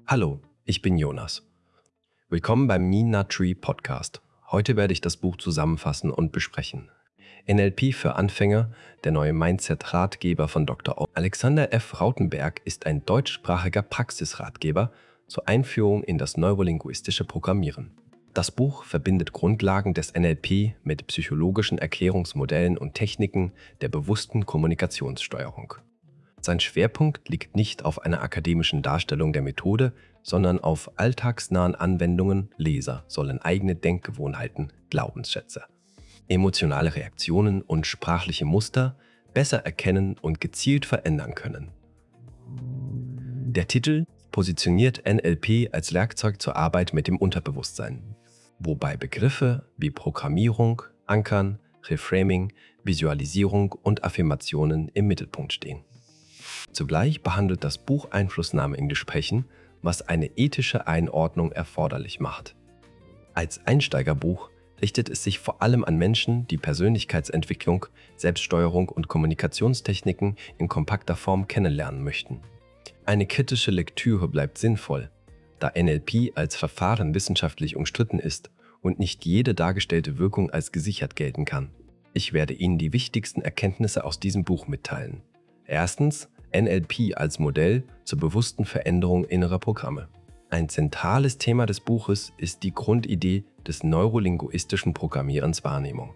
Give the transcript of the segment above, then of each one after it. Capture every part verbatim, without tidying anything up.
Hallo, ich bin Jonas. Willkommen beim Nina Tree Podcast. Heute werde ich das Buch zusammenfassen und besprechen. N L P für Anfänger, der neue Mindset-Ratgeber von Doktor Alexander F. Rautenberg ist ein deutschsprachiger Praxisratgeber zur Einführung in das neurolinguistische Programmieren. Das Buch verbindet Grundlagen des N L P mit psychologischen Erklärungsmodellen und Techniken der bewussten Kommunikationssteuerung. Sein Schwerpunkt liegt nicht auf einer akademischen Darstellung der Methode, sondern auf alltagsnahen Anwendungen. Leser sollen eigene Denkgewohnheiten, Glaubensschätze, emotionale Reaktionen und sprachliche Muster besser erkennen und gezielt verändern können. Der Titel positioniert N L P als Werkzeug zur Arbeit mit dem Unterbewusstsein, wobei Begriffe wie Programmierung, Ankern, Reframing, Visualisierung und Affirmationen im Mittelpunkt stehen. Zugleich behandelt das Buch Einflussnahme in Gesprächen, was eine ethische Einordnung erforderlich macht. Als Einsteigerbuch richtet es sich vor allem an Menschen, die Persönlichkeitsentwicklung, Selbststeuerung und Kommunikationstechniken in kompakter Form kennenlernen möchten. Eine kritische Lektüre bleibt sinnvoll, da N L P als Verfahren wissenschaftlich umstritten ist und nicht jede dargestellte Wirkung als gesichert gelten kann. Ich werde Ihnen die wichtigsten Erkenntnisse aus diesem Buch mitteilen. Erstens, N L P als Modell zur bewussten Veränderung innerer Programme. Ein zentrales Thema des Buches ist die Grundidee des neurolinguistischen Programmierens Wahrnehmung.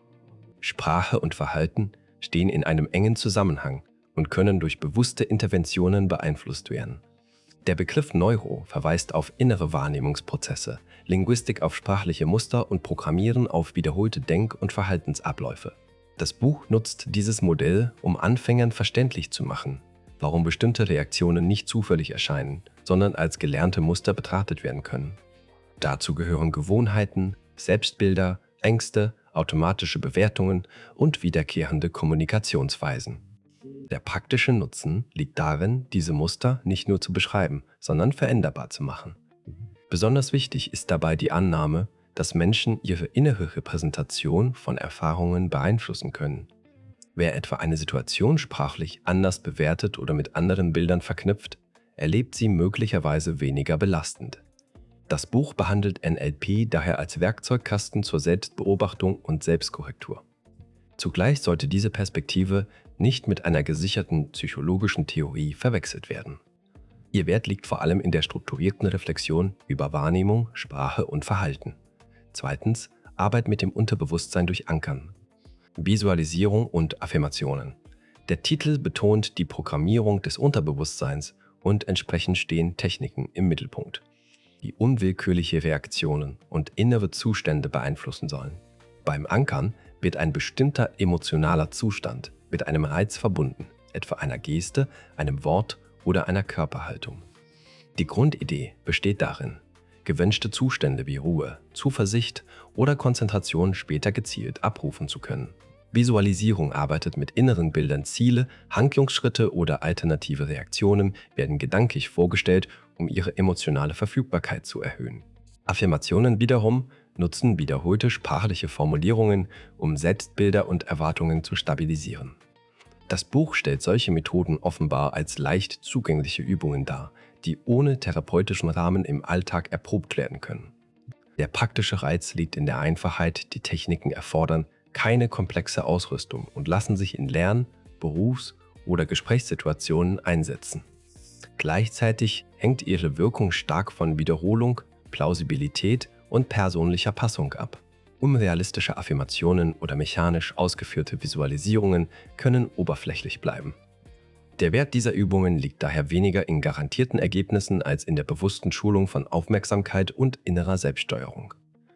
Sprache und Verhalten stehen in einem engen Zusammenhang und können durch bewusste Interventionen beeinflusst werden. Der Begriff Neuro verweist auf innere Wahrnehmungsprozesse, Linguistik auf sprachliche Muster und Programmieren auf wiederholte Denk- und Verhaltensabläufe. Das Buch nutzt dieses Modell, um Anfängern verständlich zu machen, warum bestimmte Reaktionen nicht zufällig erscheinen, sondern als gelernte Muster betrachtet werden können. Dazu gehören Gewohnheiten, Selbstbilder, Ängste, automatische Bewertungen und wiederkehrende Kommunikationsweisen. Der praktische Nutzen liegt darin, diese Muster nicht nur zu beschreiben, sondern veränderbar zu machen. Besonders wichtig ist dabei die Annahme, dass Menschen ihre innere Repräsentation von Erfahrungen beeinflussen können. Wer etwa eine Situation sprachlich anders bewertet oder mit anderen Bildern verknüpft, erlebt sie möglicherweise weniger belastend. Das Buch behandelt N L P daher als Werkzeugkasten zur Selbstbeobachtung und Selbstkorrektur. Zugleich sollte diese Perspektive nicht mit einer gesicherten psychologischen Theorie verwechselt werden. Ihr Wert liegt vor allem in der strukturierten Reflexion über Wahrnehmung, Sprache und Verhalten. Zweitens, Arbeit mit dem Unterbewusstsein durch Ankern, Visualisierung und Affirmationen. Der Titel betont die Programmierung des Unterbewusstseins und entsprechend stehen Techniken im Mittelpunkt, die unwillkürliche Reaktionen und innere Zustände beeinflussen sollen. Beim Ankern wird ein bestimmter emotionaler Zustand mit einem Reiz verbunden, etwa einer Geste, einem Wort oder einer Körperhaltung. Die Grundidee besteht darin, gewünschte Zustände wie Ruhe, Zuversicht oder Konzentration später gezielt abrufen zu können. Visualisierung arbeitet mit inneren Bildern. Ziele, Handlungsschritte oder alternative Reaktionen werden gedanklich vorgestellt, um ihre emotionale Verfügbarkeit zu erhöhen. Affirmationen wiederum nutzen wiederholte sprachliche Formulierungen, um Selbstbilder und Erwartungen zu stabilisieren. Das Buch stellt solche Methoden offenbar als leicht zugängliche Übungen dar, die ohne therapeutischen Rahmen im Alltag erprobt werden können. Der praktische Reiz liegt in der Einfachheit, die Techniken erfordern keine komplexe Ausrüstung und lassen sich in Lern-, Berufs- oder Gesprächssituationen einsetzen. Gleichzeitig hängt ihre Wirkung stark von Wiederholung, Plausibilität und persönlicher Passung ab. Unrealistische Affirmationen oder mechanisch ausgeführte Visualisierungen können oberflächlich bleiben. Der Wert dieser Übungen liegt daher weniger in garantierten Ergebnissen als in der bewussten Schulung von Aufmerksamkeit und innerer Selbststeuerung.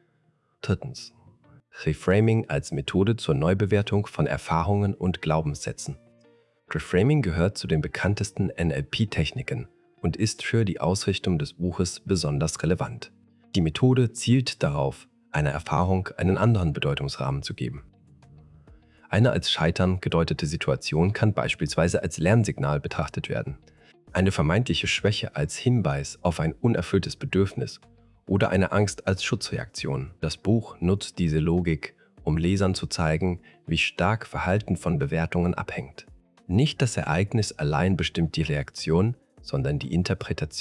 Drittens. Reframing als Methode zur Neubewertung von Erfahrungen und Glaubenssätzen. Reframing gehört zu den bekanntesten N L P-Techniken und ist für die Ausrichtung des Buches besonders relevant. Die Methode zielt darauf, einer Erfahrung einen anderen Bedeutungsrahmen zu geben. Eine als Scheitern gedeutete Situation kann beispielsweise als Lernsignal betrachtet werden, eine vermeintliche Schwäche als Hinweis auf ein unerfülltes Bedürfnis oder eine Angst als Schutzreaktion. Das Buch nutzt diese Logik, um Lesern zu zeigen, wie stark Verhalten von Bewertungen abhängt. Nicht das Ereignis allein bestimmt die Reaktion, sondern die Interpretation,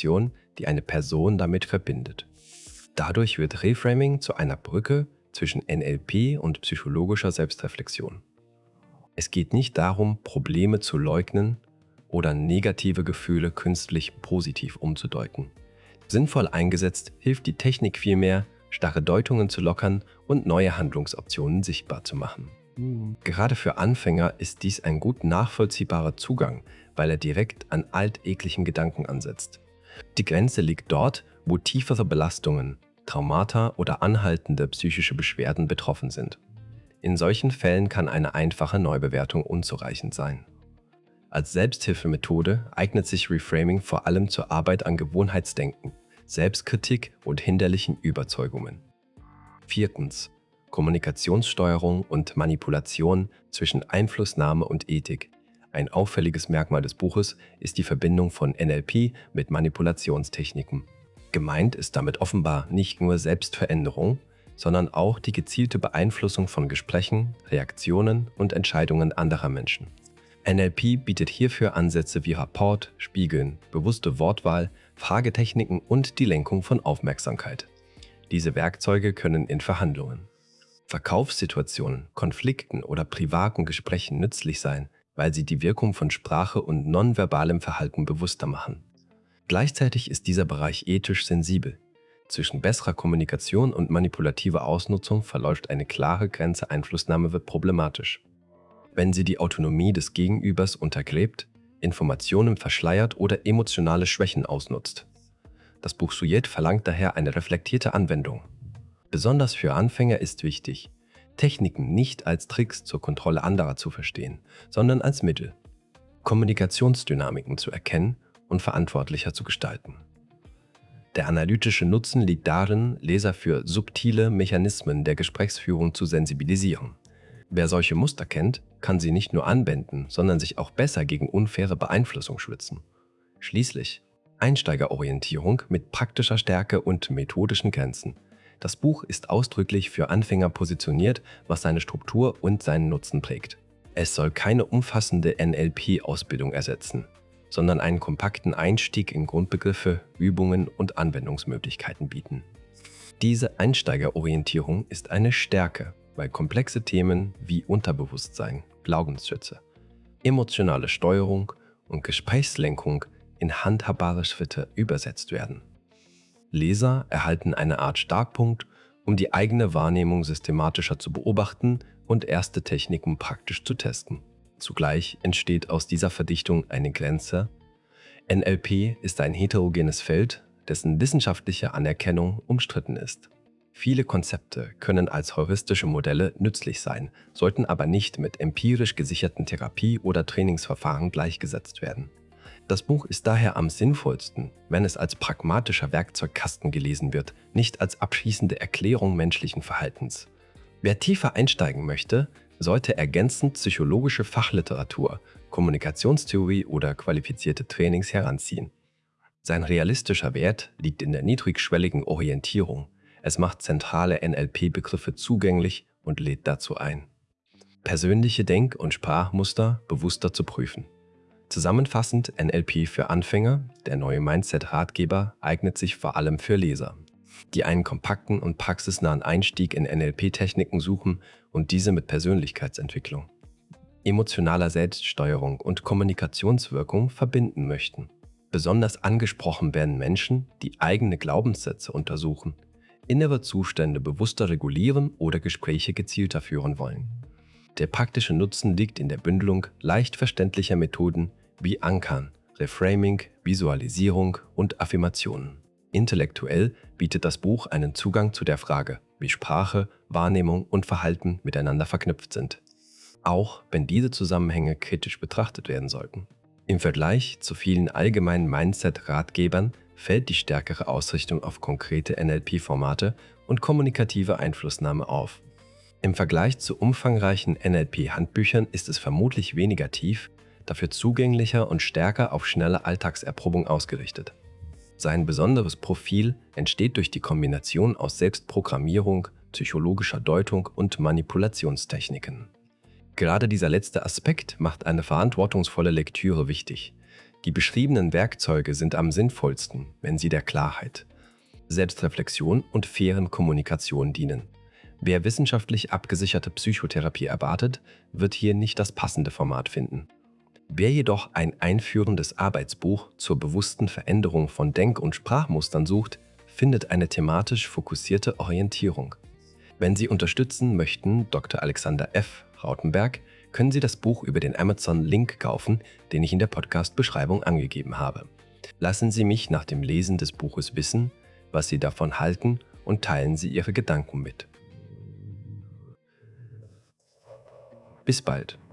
die eine Person damit verbindet. Dadurch wird Reframing zu einer Brücke zwischen N L P und psychologischer Selbstreflexion. Es geht nicht darum, Probleme zu leugnen oder negative Gefühle künstlich positiv umzudeuten. Sinnvoll eingesetzt hilft die Technik vielmehr, starre Deutungen zu lockern und neue Handlungsoptionen sichtbar zu machen. Mhm. Gerade für Anfänger ist dies ein gut nachvollziehbarer Zugang, weil er direkt an altäglichen Gedanken ansetzt. Die Grenze liegt dort, wo tiefere Belastungen, Traumata oder anhaltende psychische Beschwerden betroffen sind. In solchen Fällen kann eine einfache Neubewertung unzureichend sein. Als Selbsthilfemethode eignet sich Reframing vor allem zur Arbeit an Gewohnheitsdenken, Selbstkritik und hinderlichen Überzeugungen. Viertens. Kommunikationssteuerung und Manipulation zwischen Einflussnahme und Ethik. Ein auffälliges Merkmal des Buches ist die Verbindung von N L P mit Manipulationstechniken. Gemeint ist damit offenbar nicht nur Selbstveränderung, sondern auch die gezielte Beeinflussung von Gesprächen, Reaktionen und Entscheidungen anderer Menschen. N L P bietet hierfür Ansätze wie Rapport, Spiegeln, bewusste Wortwahl, Fragetechniken und die Lenkung von Aufmerksamkeit. Diese Werkzeuge können in Verhandlungen, Verkaufssituationen, Konflikten oder privaten Gesprächen nützlich sein, weil sie die Wirkung von Sprache und nonverbalem Verhalten bewusster machen. Gleichzeitig ist dieser Bereich ethisch sensibel. Zwischen besserer Kommunikation und manipulativer Ausnutzung verläuft eine klare Grenze, Einflussnahme wird problematisch. Wenn sie die Autonomie des Gegenübers untergräbt, Informationen verschleiert oder emotionale Schwächen ausnutzt. Das Buch Sujet verlangt daher eine reflektierte Anwendung. Besonders für Anfänger ist wichtig, Techniken nicht als Tricks zur Kontrolle anderer zu verstehen, sondern als Mittel, Kommunikationsdynamiken zu erkennen und verantwortlicher zu gestalten. Der analytische Nutzen liegt darin, Leser für subtile Mechanismen der Gesprächsführung zu sensibilisieren. Wer solche Muster kennt, kann sie nicht nur anwenden, sondern sich auch besser gegen unfaire Beeinflussung schützen. Schließlich Einsteigerorientierung mit praktischer Stärke und methodischen Grenzen. Das Buch ist ausdrücklich für Anfänger positioniert, was seine Struktur und seinen Nutzen prägt. Es soll keine umfassende N L P-Ausbildung ersetzen, sondern einen kompakten Einstieg in Grundbegriffe, Übungen und Anwendungsmöglichkeiten bieten. Diese Einsteigerorientierung ist eine Stärke, weil komplexe Themen wie Unterbewusstsein, Glaubensschätze, emotionale Steuerung und Gesprächslenkung in handhabbare Schritte übersetzt werden. Leser erhalten eine Art Startpunkt, um die eigene Wahrnehmung systematischer zu beobachten und erste Techniken praktisch zu testen. Zugleich entsteht aus dieser Verdichtung eine Grenze. N L P ist ein heterogenes Feld, dessen wissenschaftliche Anerkennung umstritten ist. Viele Konzepte können als heuristische Modelle nützlich sein, sollten aber nicht mit empirisch gesicherten Therapie- oder Trainingsverfahren gleichgesetzt werden. Das Buch ist daher am sinnvollsten, wenn es als pragmatischer Werkzeugkasten gelesen wird, nicht als abschließende Erklärung menschlichen Verhaltens. Wer tiefer einsteigen möchte, sollte ergänzend psychologische Fachliteratur, Kommunikationstheorie oder qualifizierte Trainings heranziehen. Sein realistischer Wert liegt in der niedrigschwelligen Orientierung. Es macht zentrale N L P-Begriffe zugänglich und lädt dazu ein, persönliche Denk- und Sprachmuster bewusster zu prüfen. Zusammenfassend, N L P für Anfänger, der neue Mindset-Ratgeber, eignet sich vor allem für Leser, die einen kompakten und praxisnahen Einstieg in N L P-Techniken suchen und diese mit Persönlichkeitsentwicklung, emotionaler Selbststeuerung und Kommunikationswirkung verbinden möchten. Besonders angesprochen werden Menschen, die eigene Glaubenssätze untersuchen, innere Zustände bewusster regulieren oder Gespräche gezielter führen wollen. Der praktische Nutzen liegt in der Bündelung leicht verständlicher Methoden wie Ankern, Reframing, Visualisierung und Affirmationen. Intellektuell bietet das Buch einen Zugang zu der Frage, wie Sprache, Wahrnehmung und Verhalten miteinander verknüpft sind, auch wenn diese Zusammenhänge kritisch betrachtet werden sollten. Im Vergleich zu vielen allgemeinen Mindset-Ratgebern fällt die stärkere Ausrichtung auf konkrete N L P-Formate und kommunikative Einflussnahme auf. Im Vergleich zu umfangreichen N L P-Handbüchern ist es vermutlich weniger tief, dafür zugänglicher und stärker auf schnelle Alltagserprobung ausgerichtet. Sein besonderes Profil entsteht durch die Kombination aus Selbstprogrammierung, psychologischer Deutung und Manipulationstechniken. Gerade dieser letzte Aspekt macht eine verantwortungsvolle Lektüre wichtig. Die beschriebenen Werkzeuge sind am sinnvollsten, wenn sie der Klarheit, Selbstreflexion und fairen Kommunikation dienen. Wer wissenschaftlich abgesicherte Psychotherapie erwartet, wird hier nicht das passende Format finden. Wer jedoch ein einführendes Arbeitsbuch zur bewussten Veränderung von Denk- und Sprachmustern sucht, findet eine thematisch fokussierte Orientierung. Wenn Sie unterstützen möchten, Doktor Alexander F. Rautenberg, können Sie das Buch über den Amazon-Link kaufen, den ich in der Podcast-Beschreibung angegeben habe. Lassen Sie mich nach dem Lesen des Buches wissen, was Sie davon halten, und teilen Sie Ihre Gedanken mit. Bis bald.